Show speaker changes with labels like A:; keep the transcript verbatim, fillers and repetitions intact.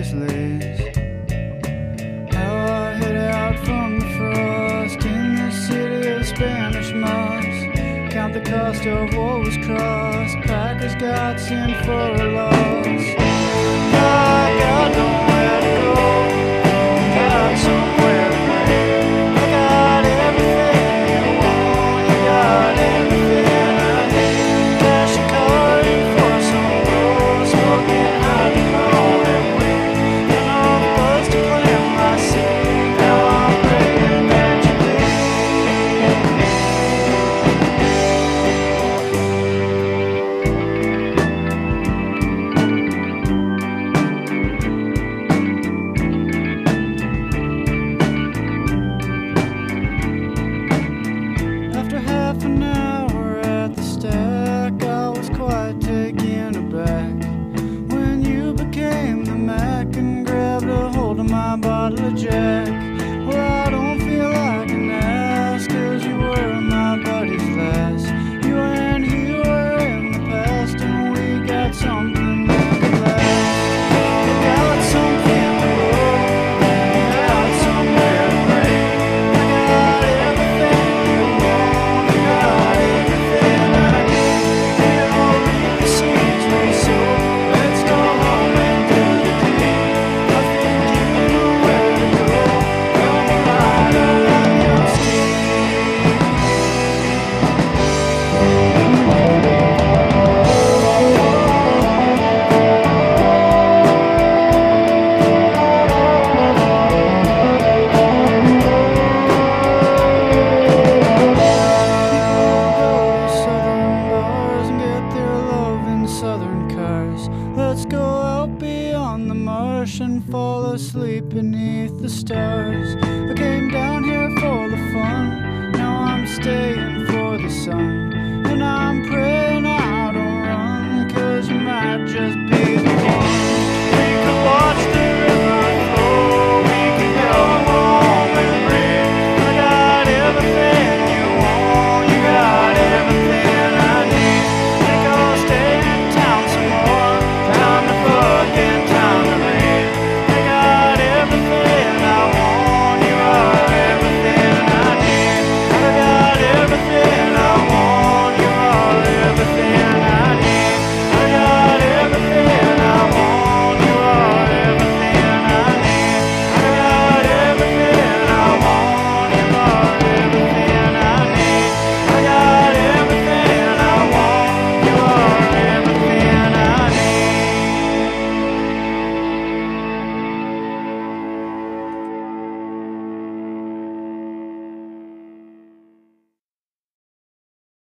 A: grizzlies. How I head out from the frost in the city of Spanish moss. Count the cost of what was crossed. Packers got sent for a loss. I got nowhere to go. Got somewhere to be. I got everything you want. You got everything I need. Cash a card for some gold. Smoking hot and cold and weed. You know the buzz to plant my seed. Now I'm praying that you After half an hour at the stack, I was quite taken aback when you became the Mac and grabbed a hold of my bottle of Jack. Well, I don't feel like an ass, 'cause you were my buddy's last. You and he were in the past, and we got something that could last. You got something to roll, you got somewhere to break. I got everything you want, you got everything I need. We all reap the seeds we sow. Let's go home and do the deed. I think you know where to go. Come ride on your steed. Southern bars and get their love in southern cars. Let's go out beyond the marsh and fall asleep beneath the stars. I came down here for the fun, now I'm staying for the sun, and I'm praying